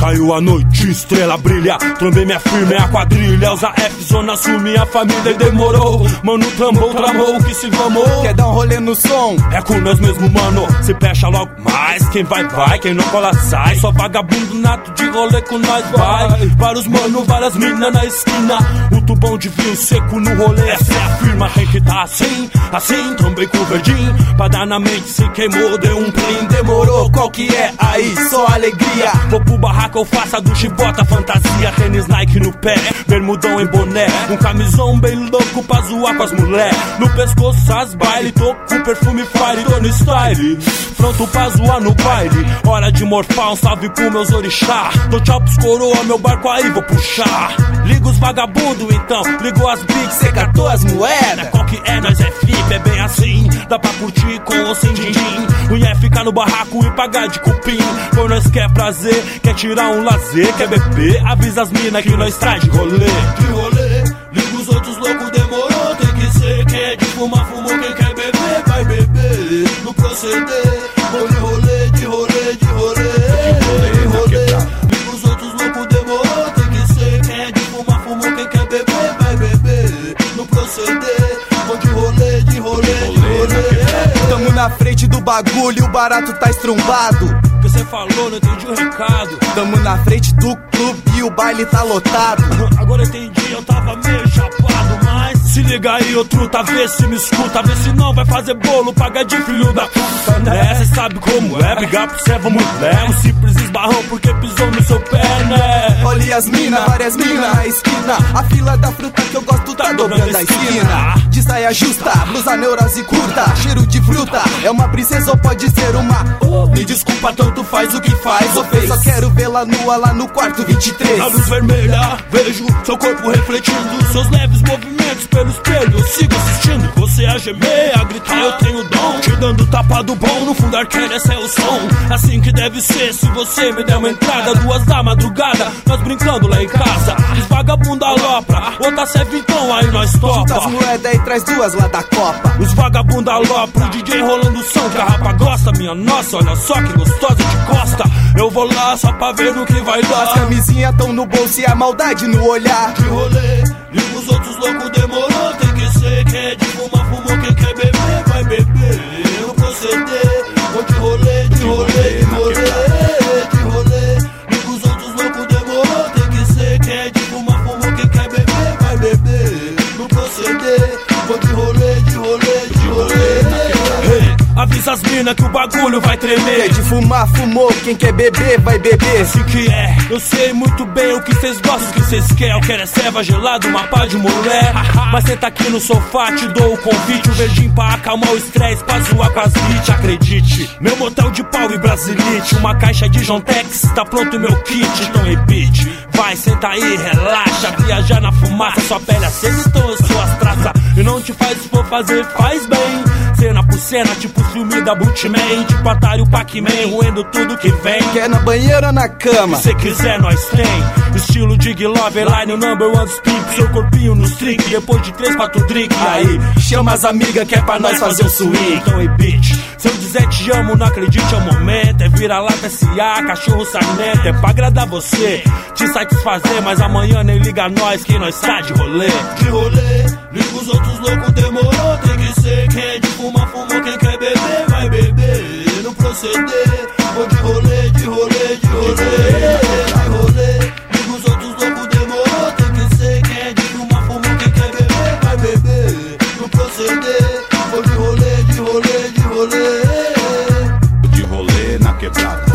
Caiu a noite, estrela brilha, trombei minha firma, é a quadrilha. Usa F, zona sul, minha família e demorou. Mano, tramou, que se vamos. Quer dar um rolê no som? É com nós mesmo, mano, se fecha logo mais. Quem vai, quem não cola, sai. Só vagabundo nato de rolê com nós, vai. Vários mano, várias minas na esquina. O tubão de vinho seco no rolê, essa é a firma. Tem que tá assim, trombei com o verdinho. Pra dar na mente, se queimou, deu um plim. Demorou, qual que é? Aí, só alegria. Vou pro barraco, eu faço a ducha e bota fantasia. Tênis Nike no pé, bermudão e boné. Um camisão bem louco pra zoar com as mulher. No pescoço as baile, tô com perfume fire, tô no style. Pronto pra zoar no baile. Hora de morfar, um salve pro meus orixá. Dou tchau pros coroa, meu barco aí vou puxar. Liga os vagabundo então, ligou as bigs, cê catou as moedas. Qual que é? Nós é flip, é bem assim. Dá pra curtir com ou sem din-din. Mulher ficar no barraco e pagar de cupim. Quando nós quer prazer, quer tirar um lazer, quer beber, avisa as mina que nós traz de rolê. Liga os outros loucos, demorou, tem que ser. Quem é de fumar, fumou, quem quer beber, vai beber. No proceder, vou de rolê. Liga os outros loucos, demorou, tem que ser. Quem é de fumar, fumou, quem quer beber, vai beber. No proceder, vou de rolê. Tamo na frente do bagulho, o barato tá estrumbado. O que cê falou, não entendi o recado. Tamo na frente do clube e o baile tá lotado. Agora entendi, eu tava meio chapado, mas se liga aí, ô truta, vê se me escuta. Vê se não vai fazer bolo, paga de filho da puta, né? Cê sabe como é, brigar pro cê, vamos leve. Um simples esbarrão porque pisou no seu pé, né? Olha as mina, várias mina na esquina. A fila da fruta que eu gosto tá dobrando a esquina. De saia justa, blusa neurose curta, cheiro de fruta, é uma princesa ou pode ser uma... Me desculpa, tanto faz o que faz ou fez. Só quero vê-la nua lá no quarto 23. Na luz vermelha, vejo seu corpo refletindo seus leves movimentos pelo espelho. Eu sigo assistindo, você a gemer, a gritar, eu tenho dom. Te dando tapa do bom, no fundo arqueiro, esse é o som. Assim que deve ser, se você me der uma entrada. 2 da madrugada, nós brincando lá em casa. Os vagabunda alopra, outra serve então, aí nós topa. Junta as moedas e traz 2 lá da Copa. Os vagabunda alopra, o DJ rolando o som que a rapa gosta. Minha nossa, olha só que gostosa de costa. Eu vou lá só pra ver no que vai dar. As camisinhas tão no bolso e a maldade no olhar. De rolê, liga os outros loucos, demorou, tem que ser. Quem é de fumar, fumou, quem quer beber, vai beber. No proceder, vou de rolê. Liga os outros loucos, demorou, tem que ser. Quem é de fumar, fumou, quem quer beber, vai beber. No proceder, vou de rolê. Avisa as mina que o bagulho vai tremer. Quer de fumar, fumou, quem quer beber, vai beber. Assim que é, eu sei muito bem o que cês gostam, o que cês querem. Eu quero é ceva gelada, uma pá de mulher. Mas senta aqui no sofá, te dou o convite. Um verdinho pra acalmar o estresse, pra zoar com as hits. Acredite, meu motel de pau e brasilite. Uma caixa de Jontex, tá pronto o meu kit. Então repeat, vai, senta aí, relaxa. Viajar na fumaça, sua pele acesa, então eu sou as traças. E não te faz, se for fazer, faz bem. Cena por cena, tipo filme da Bootman. Tipo Atari, o Pac-Man, roendo tudo que vem. Quer na banheira ou na cama? Se quiser, nós tem. Estilo Dig Love, line, o number one speak. Seu corpinho nos drink, depois de 3, 4 drink. Aí, chama as amigas que é pra nós fazer o swing. Então, hey bitch, se eu dizer te amo, não acredite, é o momento. É vira-lata, S.A., cachorro sarnento. É pra agradar você, te satisfazer. Mas amanhã nem liga nós, que nós tá de rolê. Liga os outros loucos, demorou, tem que ser. Quem é de fumar, fumou, quem quer beber, vai beber. No proceder, vou de rolê. Liga os outros loucos, demorou, tem que ser. Quem é de fumar, fumou, quem quer beber, vai beber. No proceder, vou de rolê. De rolê na quebrada.